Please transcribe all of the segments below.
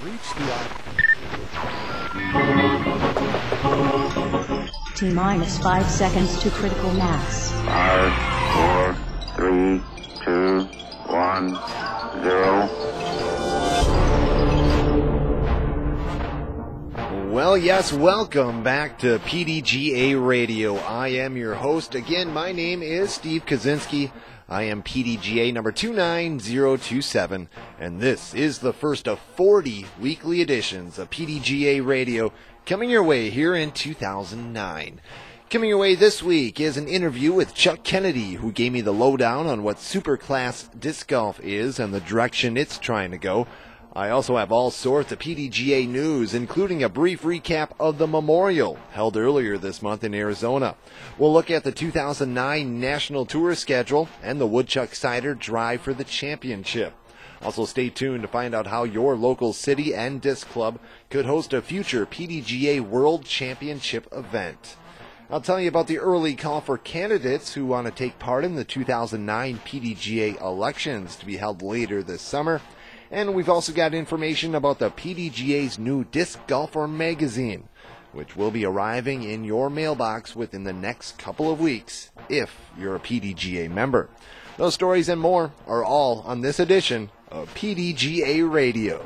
reached the T-minus 5 seconds to critical mass. 5, 4, 3, 2, 1, 0. Well, yes, welcome back to PDGA Radio. I am your host. Again, my name is Steve Kaczynski. I am PDGA number 29027, and this is the first of 40 weekly editions of PDGA Radio coming your way here in 2009. Coming your way this week is an interview with Chuck Kennedy, who gave me the lowdown on what Superclass disc golf is and the direction it's trying to go. I also have all sorts of PDGA news, including a brief recap of the Memorial, held earlier this month in Arizona. We'll look at the 2009 National Tour schedule and the Woodchuck Cider Drive for the Championship. Also stay tuned to find out how your local city and disc club could host a future PDGA World Championship event. I'll tell you about the early call for candidates who want to take part in the 2009 PDGA elections to be held later this summer. And we've also got information about the PDGA's new Disc Golfer magazine, which will be arriving in your mailbox within the next couple of weeks, if you're a PDGA member. Those stories and more are all on this edition of PDGA Radio.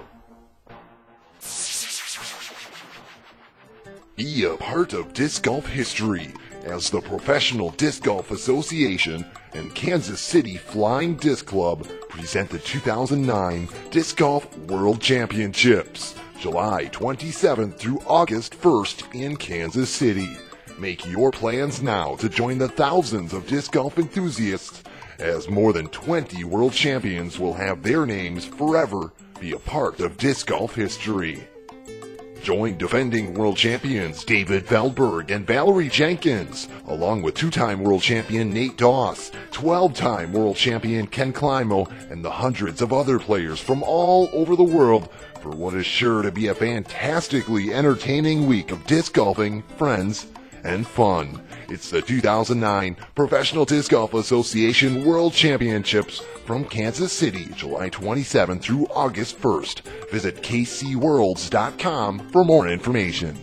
Be a part of disc golf history as the Professional Disc Golf Association and Kansas City Flying Disc Club present the 2009 Disc Golf World Championships, July 27th through August 1st in Kansas City. Make your plans now to join the thousands of disc golf enthusiasts, as more than 20 world champions will have their names forever be a part of disc golf history. Join defending world champions David Feldberg and Valerie Jenkins, along with two-time world champion Nate Doss, 12-time world champion Ken Climo, and the hundreds of other players from all over the world for what is sure to be a fantastically entertaining week of disc golfing, friends, and fun. It's the 2009 Professional Disc Golf Association World Championships from Kansas City, July 27th through August 1st. Visit kcworlds.com for more information.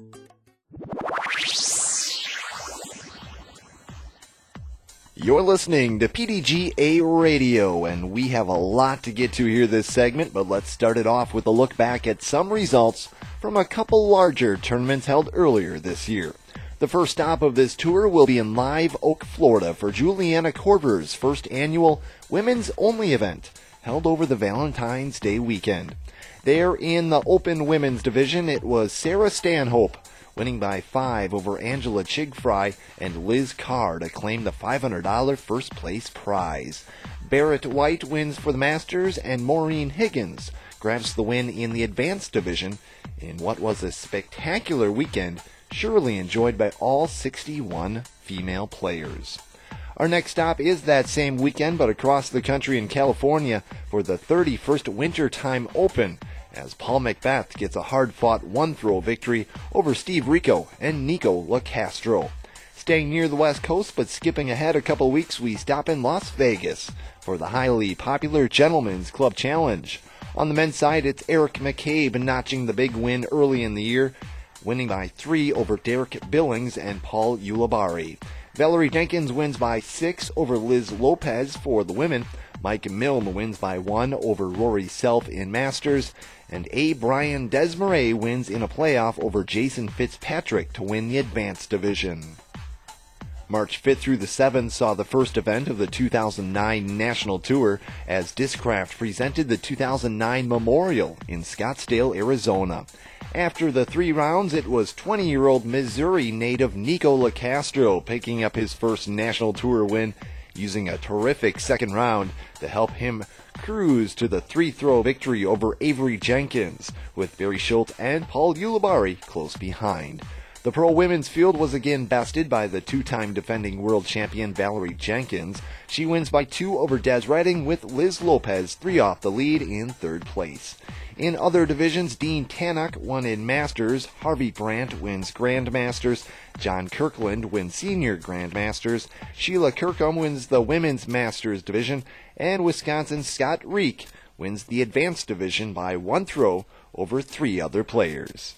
You're listening to PDGA Radio, and we have a lot to get to here this segment, but let's start it off with a look back at some results from a couple larger tournaments held earlier this year. The first stop of this tour will be in Live Oak, Florida for Juliana Korver's first annual women's-only event, held over the Valentine's Day weekend. There in the Open Women's Division, it was Sarah Stanhope, winning by 5 over Angela Chigfry and Liz Carr to claim the $500 first-place prize. Barrett White wins for the Masters, and Maureen Higgins grabs the win in the Advanced Division in what was a spectacular weekend, surely enjoyed by all 61 female players. Our next stop is that same weekend, but across the country in California for the 31st Wintertime Open, as Paul Macbeth gets a hard-fought one-throw victory over Steve Rico and Nico LaCastro. Staying near the West Coast, but skipping ahead a couple weeks, we stop in Las Vegas for the highly popular Gentlemen's Club Challenge. On the men's side, it's Eric McCabe notching the big win early in the year, winning by 3 over Derek Billings and Paul Ulibarri. Valerie Jenkins wins by 6 over Liz Lopez for the women. Mike Milne wins by 1 over Rory Self in Masters. And A. Brian Desmarais wins in a playoff over Jason Fitzpatrick to win the Advanced Division. March 5th through the 7th saw the first event of the 2009 National Tour as Discraft presented the 2009 Memorial in Scottsdale, Arizona. After the 3 rounds, it was 20-year-old Missouri native Nico LaCastro picking up his first National Tour win, using a terrific second round to help him cruise to the 3-throw victory over Avery Jenkins, with Barry Schultz and Paul Ulibarri close behind. The pro women's field was again bested by the 2-time defending world champion Valerie Jenkins. She wins by 2 over Des Redding, with Liz Lopez 3 off the lead in 3rd place. In other divisions, Dean Tannock won in Masters, Harvey Brandt wins Grandmasters, John Kirkland wins Senior Grandmasters, Sheila Kirkham wins the Women's Masters division, and Wisconsin's Scott Reek wins the advanced division by 1 throw over 3 other players.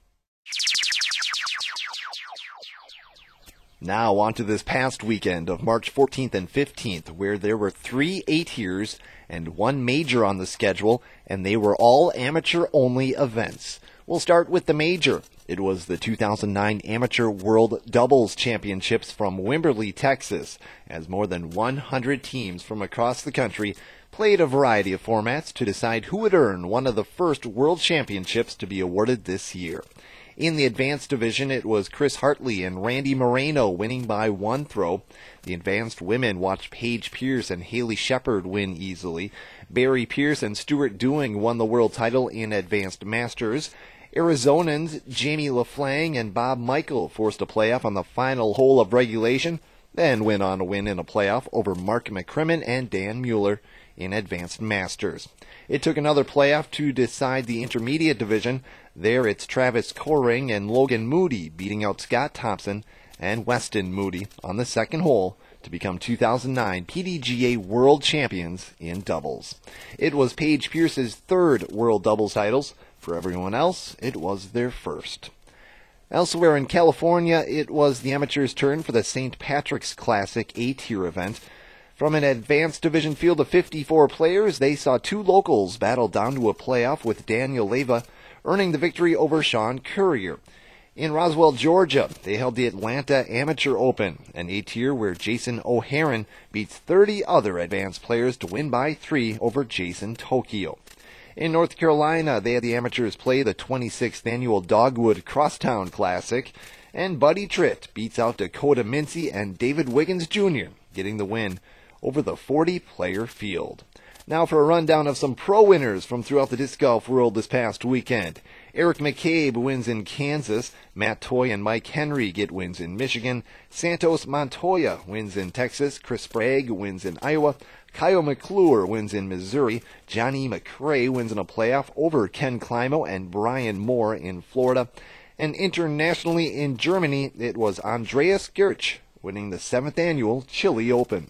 Now on to this past weekend of March 14th and 15th, where there were 3 8-years and 1 major on the schedule, and they were all amateur-only events. We'll start with the major. It was the 2009 Amateur World Doubles Championships from Wimberley, Texas, as more than 100 teams from across the country played a variety of formats to decide who would earn one of the first World Championships to be awarded this year. In the advanced division, it was Chris Hartley and Randy Moreno winning by 1 throw. The advanced women watched Paige Pierce and Haley Shepard win easily. Barry Pierce and Stuart Dewing won the world title in advanced masters. Arizonans Jamie LaFlang and Bob Michael forced a playoff on the final hole of regulation, then went on to win in a playoff over Mark McCrimmon and Dan Mueller in advanced masters. It took another playoff to decide the intermediate division. There it's Travis Coring and Logan Moody beating out Scott Thompson and Weston Moody on the second hole to become 2009 PDGA World Champions in doubles. It was Paige Pierce's 3rd World Doubles titles. For everyone else, it was their first. Elsewhere in California, it was the amateurs' turn for the St. Patrick's Classic 8-tier event. From an advanced division field of 54 players, they saw 2 locals battle down to a playoff, with Daniel Leyva earning the victory over Sean Courier. In Roswell, Georgia, they held the Atlanta Amateur Open, an 8-tier where Jason O'Haron beats 30 other advanced players to win by 3 over Jason Tokyo. In North Carolina, they had the amateurs play the 26th annual Dogwood Crosstown Classic, and Buddy Tritt beats out Dakota Mincy and David Wiggins Jr., getting the win over the 40-player field. Now for a rundown of some pro winners from throughout the disc golf world this past weekend. Eric McCabe wins in Kansas. Matt Toy and Mike Henry get wins in Michigan. Santos Montoya wins in Texas. Chris Bragg wins in Iowa. Kyle McClure wins in Missouri. Johnny McRae wins in a playoff over Ken Climo and Brian Moore in Florida. And internationally in Germany, it was Andreas Gertsch winning the 7th annual Chile Open.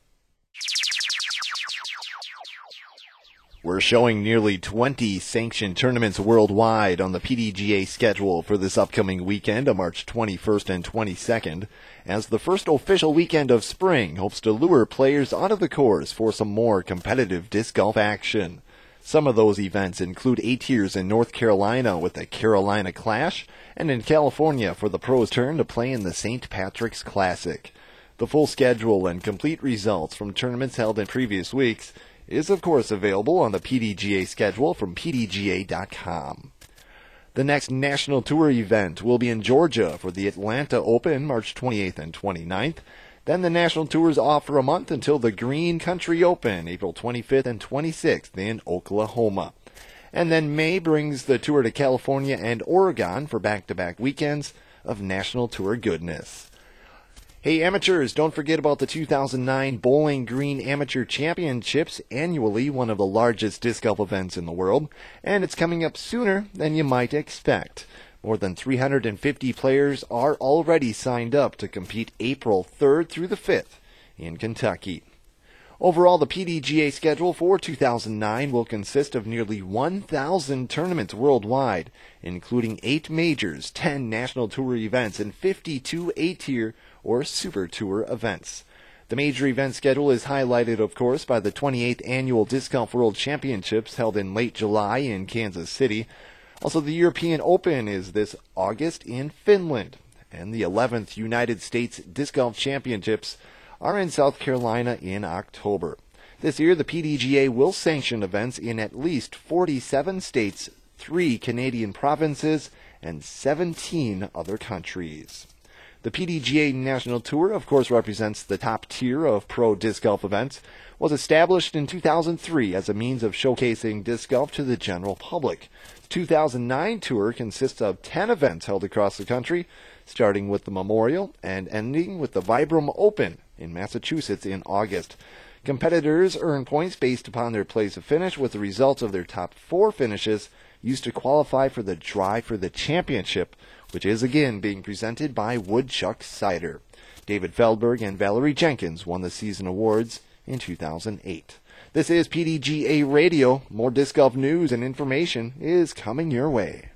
We're showing nearly 20 sanctioned tournaments worldwide on the PDGA schedule for this upcoming weekend of March 21st and 22nd, as the first official weekend of spring hopes to lure players onto the course for some more competitive disc golf action. Some of those events include 8-tiers in North Carolina with the Carolina Clash, and in California for the pros' turn to play in the St. Patrick's Classic. The full schedule and complete results from tournaments held in previous weeks is of course available on the PDGA schedule from pdga.com. The next National Tour event will be in Georgia for the Atlanta Open March 28th and 29th. Then the National Tour is off for a month until the Green Country Open April 25th and 26th in Oklahoma. And then May brings the tour to California and Oregon for back-to-back weekends of National Tour goodness. Hey amateurs, don't forget about the 2009 Bowling Green Amateur Championships, annually one of the largest disc golf events in the world, and it's coming up sooner than you might expect. More than 350 players are already signed up to compete April 3rd through the 5th in Kentucky. Overall, the PDGA schedule for 2009 will consist of nearly 1,000 tournaments worldwide, including 8 majors, 10 National Tour events, and 52 8-tier or Super Tour events. The major event schedule is highlighted, of course, by the 28th Annual Disc Golf World Championships held in late July in Kansas City. Also, the European Open is this August in Finland, and the 11th United States Disc Golf Championships are in South Carolina in October. This year, the PDGA will sanction events in at least 47 states, 3 Canadian provinces, and 17 other countries. The PDGA National Tour, of course, represents the top tier of pro disc golf events, was established in 2003 as a means of showcasing disc golf to the general public. The 2009 tour consists of 10 events held across the country, starting with the Memorial and ending with the Vibram Open in Massachusetts in August. Competitors earn points based upon their place of finish, with the results of their top 4 finishes used to qualify for the Drive for the Championship, which is again being presented by Woodchuck Cider. David Feldberg and Valerie Jenkins won the season awards in 2008. This is PDGA Radio. More disc golf news and information is coming your way.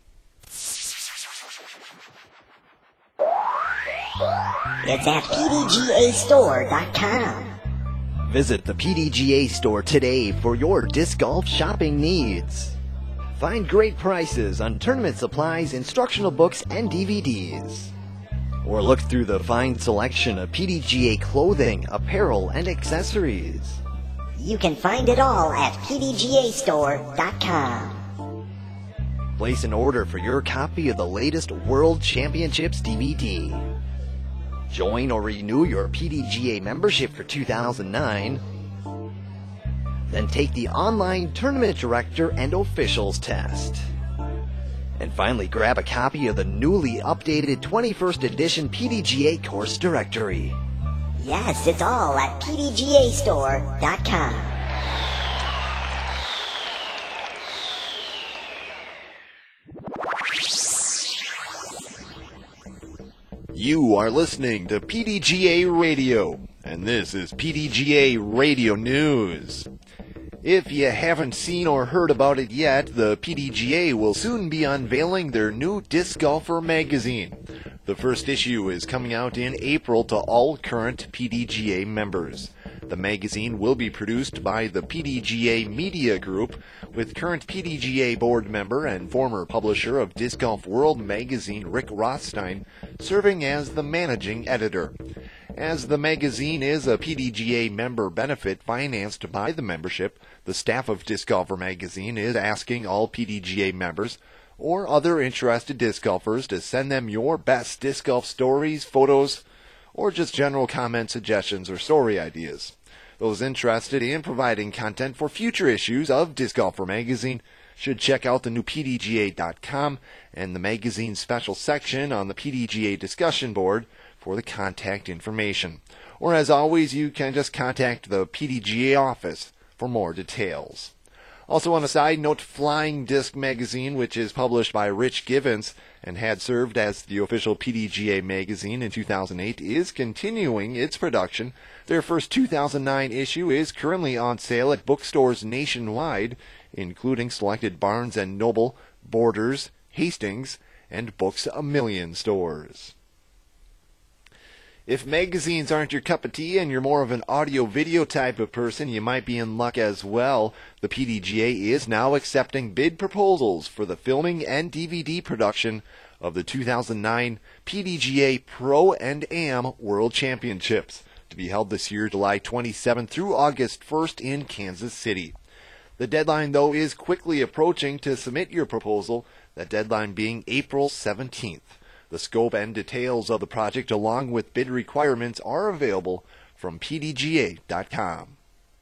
It's at PDGAstore.com. Visit the PDGA store today for your disc golf shopping needs. Find great prices on tournament supplies, instructional books, and DVDs. Or look through the fine selection of PDGA clothing, apparel, and accessories. You can find it all at PDGAstore.com. Place an order for your copy of the latest World Championships DVD. Join or renew your PDGA membership for 2009. Then take the online Tournament Director and Officials test. And finally, grab a copy of the newly updated 21st edition PDGA Course Directory. Yes, it's all at PDGAstore.com. You are listening to PDGA Radio, and this is PDGA Radio News. If you haven't seen or heard about it yet, the PDGA will soon be unveiling their new Disc Golfer magazine. The first issue is coming out in April to all current PDGA members. The magazine will be produced by the PDGA Media Group, with current PDGA board member and former publisher of Disc Golf World magazine Rick Rothstein serving as the managing editor. As the magazine is a PDGA member benefit financed by the membership, the staff of Disc Golfer magazine is asking all PDGA members or other interested disc golfers to send them your best disc golf stories, photos, or just general comments, suggestions, or story ideas. Those interested in providing content for future issues of Disc Golfer magazine should check out the new PDGA.com and the magazine's special section on the PDGA discussion board for the contact information. Or as always, you can just contact the PDGA office for more details. Also on a side note, Flying Disc magazine, which is published by Rich Givens and had served as the official PDGA magazine in 2008, is continuing its production. Their first 2009 issue is currently on sale at bookstores nationwide, including selected Barnes & Noble, Borders, Hastings, and Books A Million stores. If magazines aren't your cup of tea and you're more of an audio-video type of person, you might be in luck as well. The PDGA is now accepting bid proposals for the filming and DVD production of the 2009 PDGA Pro and Am World Championships, to be held this year, July 27th through August 1st in Kansas City. The deadline, though, is quickly approaching to submit your proposal, that deadline being April 17th. The scope and details of the project, along with bid requirements, are available from PDGA.com.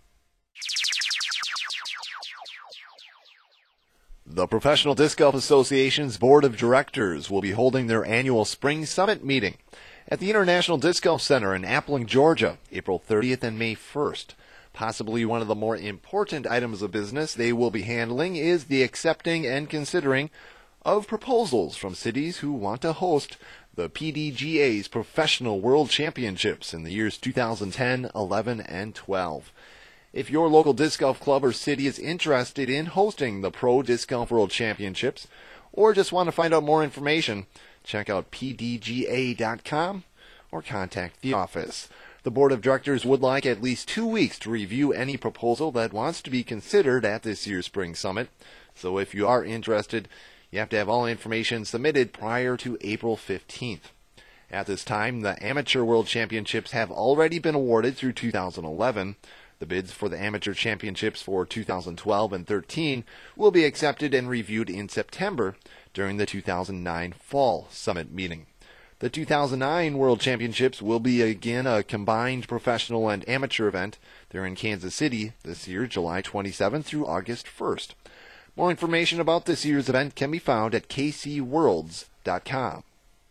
The Professional Disc Golf Association's Board of Directors will be holding their annual Spring Summit meeting at the International Disc Golf Center in Appling, Georgia, April 30th and May 1st. Possibly one of the more important items of business they will be handling is the accepting and considering of proposals from cities who want to host the PDGA's Professional World Championships in the years 2010, 11, and 12. If your local disc golf club or city is interested in hosting the Pro Disc Golf World Championships, or just want to find out more information, check out pdga.com or contact the office. The Board of Directors would like at least 2 weeks to review any proposal that wants to be considered at this year's Spring Summit. So if you are interested, you have to have all information submitted prior to April 15th. At this time, the Amateur World Championships have already been awarded through 2011. The bids for the Amateur Championships for 2012 and 13 will be accepted and reviewed in September during the 2009 Fall Summit meeting. The 2009 World Championships will be again a combined professional and amateur event. They're in Kansas City this year, July 27th through August 1st. More information about this year's event can be found at kcworlds.com.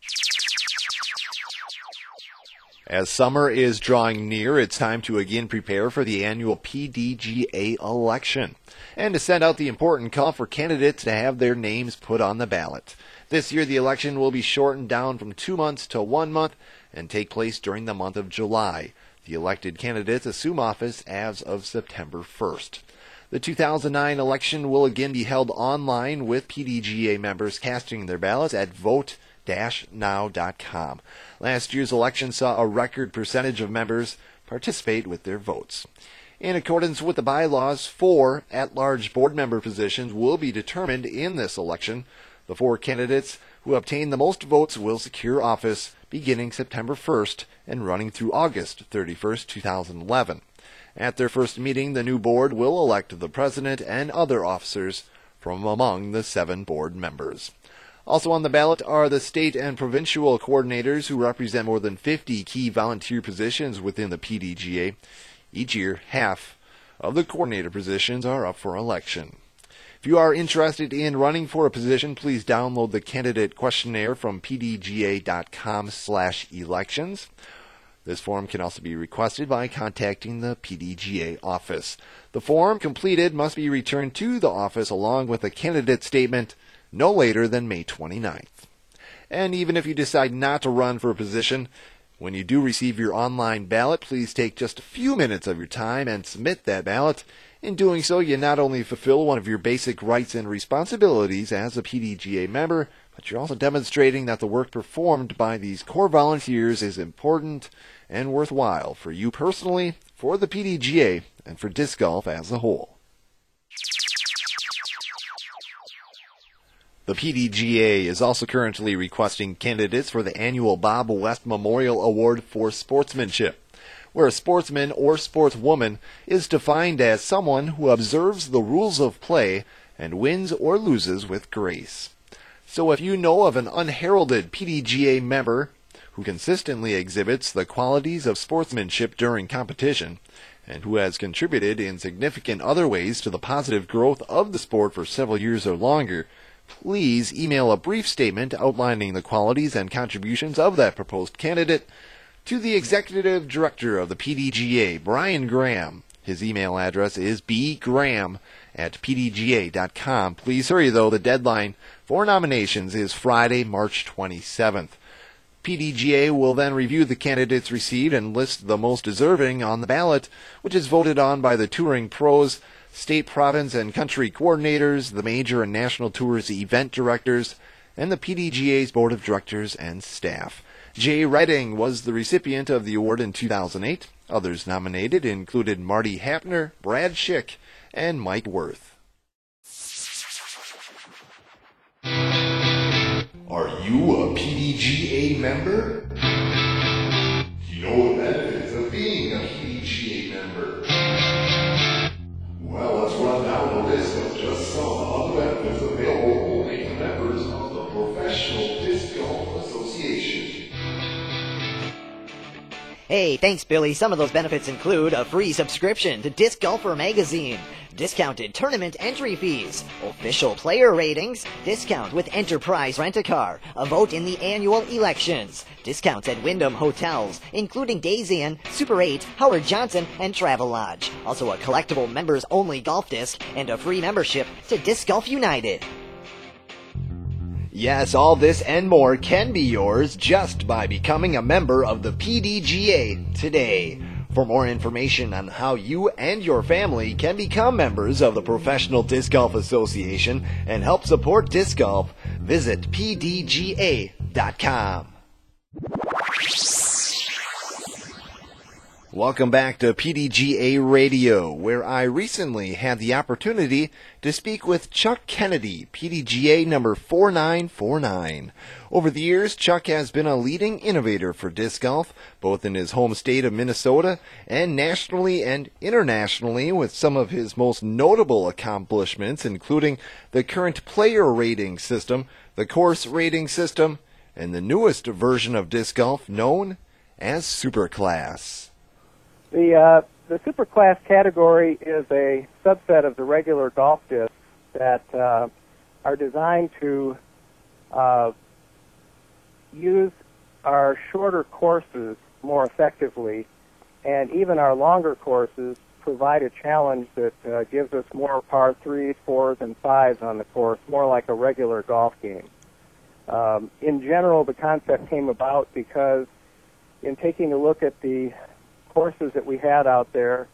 As summer is drawing near, it's time to again prepare for the annual PDGA election and to send out the important call for candidates to have their names put on the ballot. This year, the election will be shortened down from 2 months to 1 month and take place during the month of July. The elected candidates assume office as of September 1st. The 2009 election will again be held online, with PDGA members casting their ballots at vote-now.com. Last year's election saw a record percentage of members participate with their votes. In accordance with the bylaws, 4 at-large board member positions will be determined in this election. The 4 candidates who obtain the most votes will secure office beginning September 1st and running through August 31st, 2011. At their first meeting, the new board will elect the president and other officers from among the 7 board members. Also on the ballot are the state and provincial coordinators, who represent more than 50 key volunteer positions within the PDGA. Each year, half of the coordinator positions are up for election. If you are interested in running for a position, please download the candidate questionnaire from pdga.com/elections. This form can also be requested by contacting the PDGA office. The form completed must be returned to the office along with a candidate statement no later than May 29th. And even if you decide not to run for a position, when you do receive your online ballot, please take just a few minutes of your time and submit that ballot. In doing so, you not only fulfill one of your basic rights and responsibilities as a PDGA member, but you're also demonstrating that the work performed by these core volunteers is important and worthwhile for you personally, for the PDGA, and for disc golf as a whole. The PDGA is also currently requesting candidates for the annual Bob West Memorial Award for Sportsmanship, where a sportsman or sportswoman is defined as someone who observes the rules of play and wins or loses with grace. So if you know of an unheralded PDGA member who consistently exhibits the qualities of sportsmanship during competition, and who has contributed in significant other ways to the positive growth of the sport for several years or longer, please email a brief statement outlining the qualities and contributions of that proposed candidate to the Executive Director of the PDGA, Brian Graham. His email address is bgraham@pdga.com. Please hurry, though. The deadline for nominations is Friday, March 27th. PDGA will then review the candidates received and list the most deserving on the ballot, which is voted on by the touring pros, state, province, and country coordinators, the major and national tours event directors, and the PDGA's board of directors and staff. Jay Redding was the recipient of the award in 2008. Others nominated included Marty Hapner, Brad Schick, and Mike Worth. Are you a PDGA member? Do you know the benefits of being a PDGA member? Well, let's run down the list of just some of the benefits available only to members of the Professional Disc Golf Association. Hey, thanks, Billy. Some of those benefits include a free subscription to Disc Golfer magazine, discounted tournament entry fees, official player ratings, discount with Enterprise Rent-A-Car, a vote in the annual elections, discounts at Wyndham Hotels, including Days Inn, Super 8, Howard Johnson, and Travelodge. Also a collectible members-only golf disc and a free membership to Disc Golf United. Yes, all this and more can be yours just by becoming a member of the PDGA today. For more information on how you and your family can become members of the Professional Disc Golf Association and help support disc golf, visit pdga.com. Welcome back to PDGA Radio, where I recently had the opportunity to speak with Chuck Kennedy, PDGA number 4949. Over the years, Chuck has been a leading innovator for disc golf, both in his home state of Minnesota and nationally and internationally, with some of his most notable accomplishments including the current player rating system, the course rating system, and the newest version of disc golf known as Superclass. The Superclass category is a subset of the regular golf discs that are designed to use our shorter courses more effectively, and even our longer courses provide a challenge that gives us more par 3s, 4s, and 5s on the course, more like a regular golf game. In general, the concept came about because in taking a look at the courses that we had out there,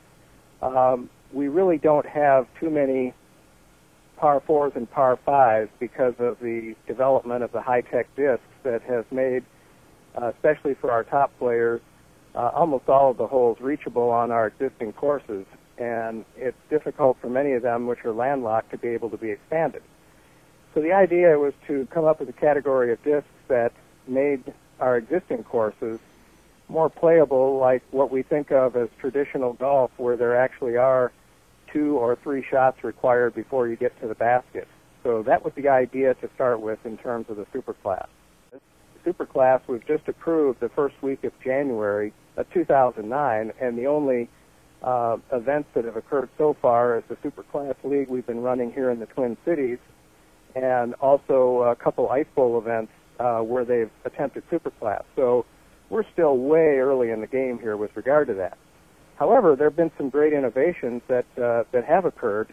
we really don't have too many par 4s and par 5s because of the development of the high-tech discs that has made, especially for our top players, almost all of the holes reachable on our existing courses. And it's difficult for many of them, which are landlocked, to be able to be expanded. So the idea was to come up with a category of discs that made our existing courses more playable, like what we think of as traditional golf, where there actually are 2 or 3 shots required before you get to the basket. So that was the idea to start with in terms of the Superclass. The Superclass was just approved the first week of January of 2009, and the only events that have occurred so far is the Superclass League we've been running here in the Twin Cities, and also a couple Ice Bowl events where they've attempted Superclass. So we're still way early in the game here with regard to that. However, there have been some great innovations that have occurred.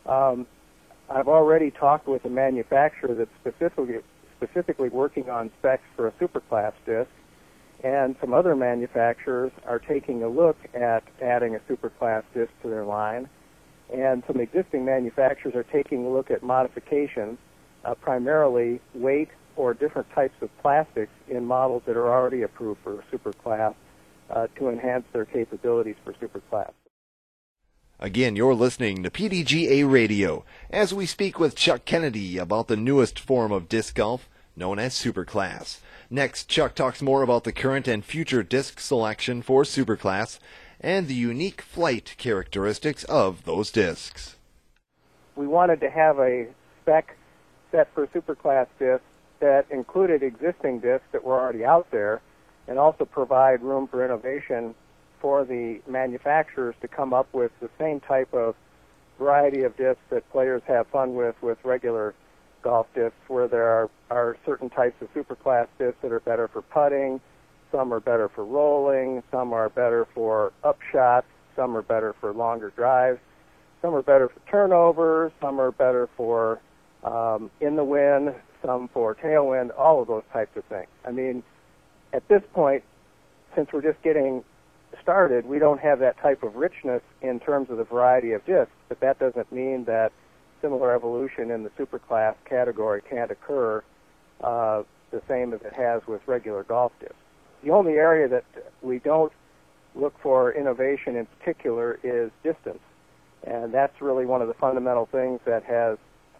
I've already talked with a manufacturer that's specifically working on specs for a Superclass disc, and some other manufacturers are taking a look at adding a Superclass disc to their line, and some existing manufacturers are taking a look at modifications, primarily weight or different types of plastics in models that are already approved for Superclass to enhance their capabilities for Superclass. Again, you're listening to PDGA Radio as we speak with Chuck Kennedy about the newest form of disc golf known as Superclass. Next, Chuck talks more about the current and future disc selection for Superclass and the unique flight characteristics of those discs. We wanted to have a spec set for Superclass discs that included existing discs that were already out there, and also provide room for innovation for the manufacturers to come up with the same type of variety of discs that players have fun with regular golf discs, where there are certain types of Superclass discs that are better for putting, some are better for rolling, some are better for upshots, some are better for longer drives, some are better for turnovers, some are better for in the wind, some for tailwind, all of those types of things. I mean, at this point, since we're just getting started, we don't have that type of richness in terms of the variety of discs, but that doesn't mean that similar evolution in the Superclass category can't occur the same as it has with regular golf discs. The only area that we don't look for innovation in particular is distance, and that's really one of the fundamental things that has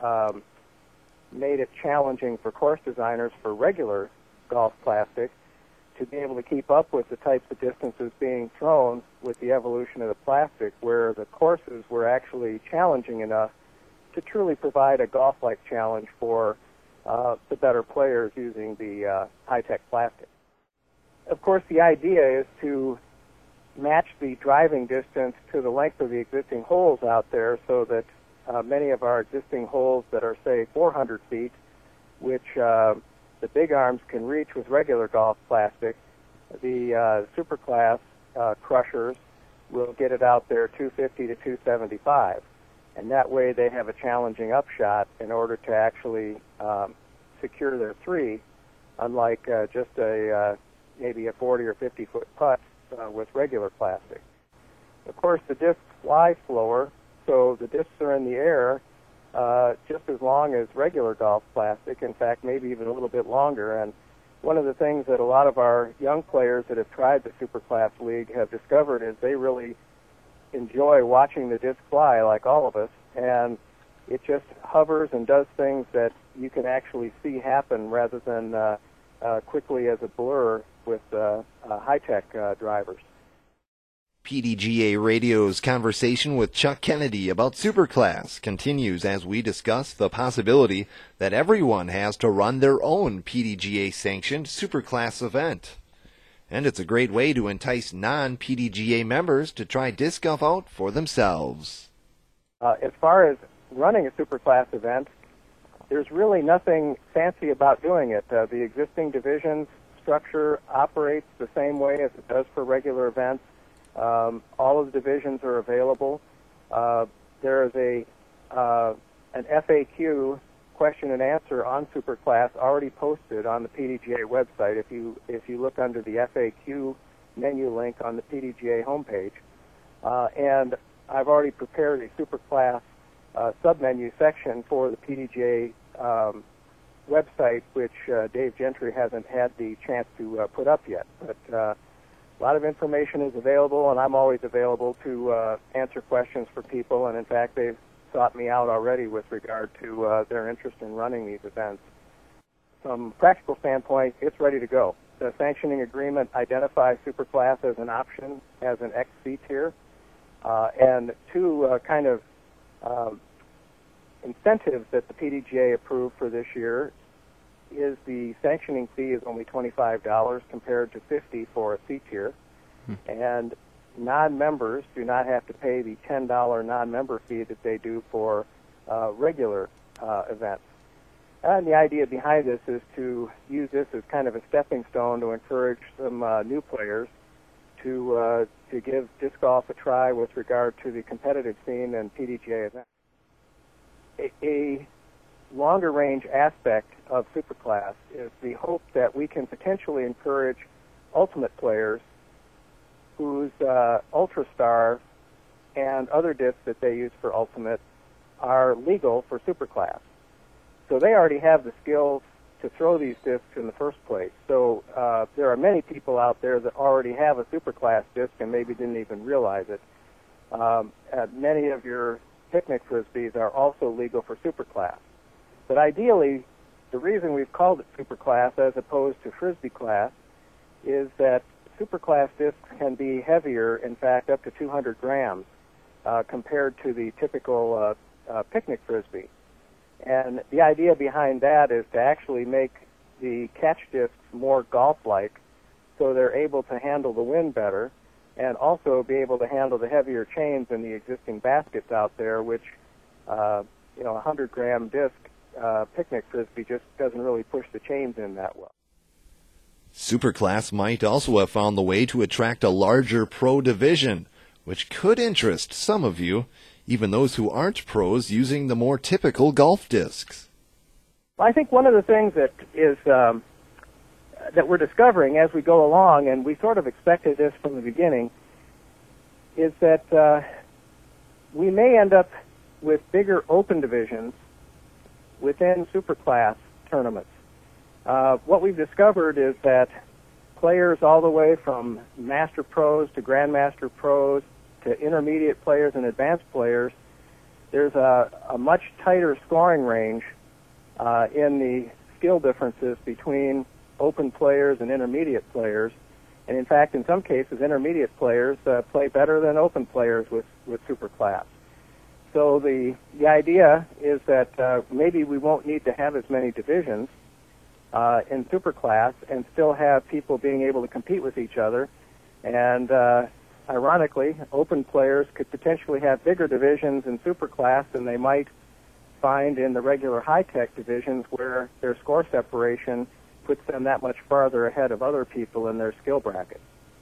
made it challenging for course designers for regular golf plastic to be able to keep up with the types of distances being thrown with the evolution of the plastic, where the courses were actually challenging enough to truly provide a golf-like challenge for the better players using the high-tech plastic. Of course, the idea is to match the driving distance to the length of the existing holes out there, so that many of our existing holes that are, say, 400 feet, which the big arms can reach with regular golf plastic, the Superclass crushers will get it out there 250 to 275. And that way they have a challenging upshot in order to actually secure their three, unlike just maybe a 40 or 50 foot putt with regular plastic. Of course, the discs fly slower, so the discs are in the air just as long as regular golf plastic, in fact, maybe even a little bit longer. And one of the things that a lot of our young players that have tried the Superclass League have discovered is they really enjoy watching the disc fly, like all of us, and it just hovers and does things that you can actually see happen rather than quickly as a blur with high-tech drivers. PDGA Radio's conversation with Chuck Kennedy about Superclass continues as we discuss the possibility that everyone has to run their own PDGA-sanctioned Superclass event. And it's a great way to entice non-PDGA members to try disc golf out for themselves. As far as running a Superclass event, there's really nothing fancy about doing it. The existing divisions structure operates the same way as it does for regular events. All of the divisions are available. There is an FAQ question and answer on Superclass already posted on the PDGA website. If you look under the FAQ menu link on the PDGA homepage. And I've already prepared a Superclass submenu section for the PDGA website, which Dave Gentry hasn't had the chance to put up yet. But a lot of information is available, and I'm always available to answer questions for people. And in fact, they've sought me out already with regard to their interest in running these events. From a practical standpoint, it's ready to go. The sanctioning agreement identifies Superclass as an option, as an XC tier, and two kind of incentives that the PDGA approved for this year is the sanctioning fee is only $25 compared to $50 for a C tier, and non-members do not have to pay the $10 non-member fee that they do for regular events. And the idea behind this is to use this as kind of a stepping stone to encourage some new players to give disc golf a try with regard to the competitive scene and PDGA events. A longer range aspect of Superclass is the hope that we can potentially encourage Ultimate players whose Ultrastar and other discs that they use for Ultimate are legal for Superclass. So they already have the skills to throw these discs in the first place. So there are many people out there that already have a Superclass disc and maybe didn't even realize it. Many of your picnic Frisbees are also legal for Superclass. But ideally, the reason we've called it Superclass as opposed to Frisbee class is that Superclass discs can be heavier, in fact, up to 200 grams compared to the typical picnic Frisbee. And the idea behind that is to actually make the catch discs more golf-like so they're able to handle the wind better and also be able to handle the heavier chains in the existing baskets out there, which, a 100-gram disc picnic Frisbee just doesn't really push the chains in that well. Superclass might also have found the way to attract a larger pro division, which could interest some of you, even those who aren't pros using the more typical golf discs. I think one of the things that is that we're discovering as we go along, and we sort of expected this from the beginning, is that we may end up with bigger open divisions within Superclass tournaments. What we've discovered is that players all the way from Master Pros to Grandmaster Pros to intermediate players and advanced players, there's a much tighter scoring range in the skill differences between open players and intermediate players. And in fact, in some cases, intermediate players play better than open players with Superclass. So the idea is that maybe we won't need to have as many divisions in Superclass and still have people being able to compete with each other. And ironically, open players could potentially have bigger divisions in Superclass than they might find in the regular high-tech divisions where their score separation puts them that much farther ahead of other people in their skill bracket.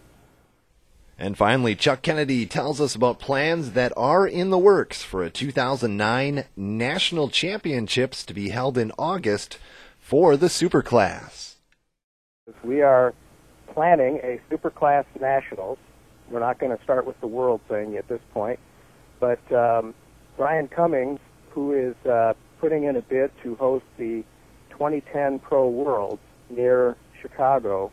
And finally, Chuck Kennedy tells us about plans that are in the works for a 2009 National Championships to be held in August for the Superclass. We are planning a Superclass Nationals. We're not going to start with the World thing at this point, but Brian Cummings, who is putting in a bid to host the 2010 Pro Worlds near Chicago,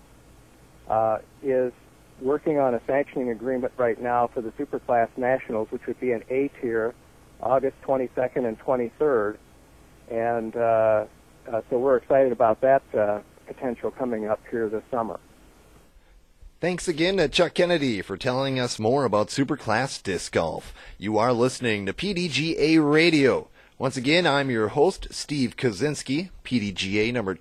is working on a sanctioning agreement right now for the Superclass Nationals, which would be an A tier, August 22nd and 23rd. And so we're excited about that potential coming up here this summer. Thanks again to Chuck Kennedy for telling us more about Superclass Disc Golf. You are listening to PDGA Radio. Once again, I'm your host, Steve Kaczynski, PDGA number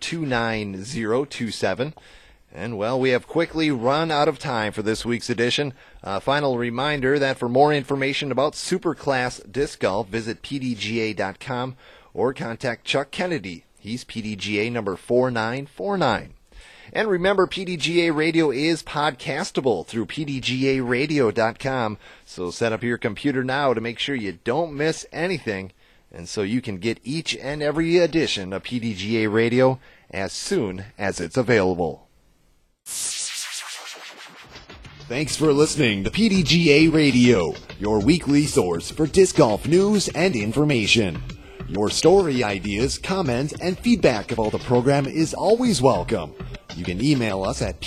29027. And, well, we have quickly run out of time for this week's edition. Final reminder that for more information about Superclass Disc Golf, visit pdga.com or contact Chuck Kennedy. He's PDGA number 4949. And remember, PDGA Radio is podcastable through pdgaradio.com. So set up your computer now to make sure you don't miss anything, and so you can get each and every edition of PDGA Radio as soon as it's available. Thanks for listening to PDGA Radio, your weekly source for disc golf news and information. Your story ideas, comments, and feedback about the program is always welcome. You can email us at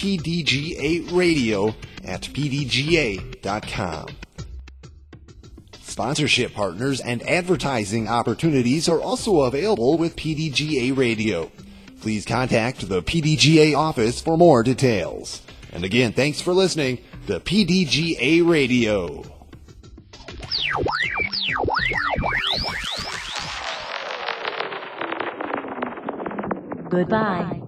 pdgaradio@pdga.com. Sponsorship partners and advertising opportunities are also available with PDGA Radio. Please contact the PDGA office for more details. And again, thanks for listening to PDGA Radio. Goodbye.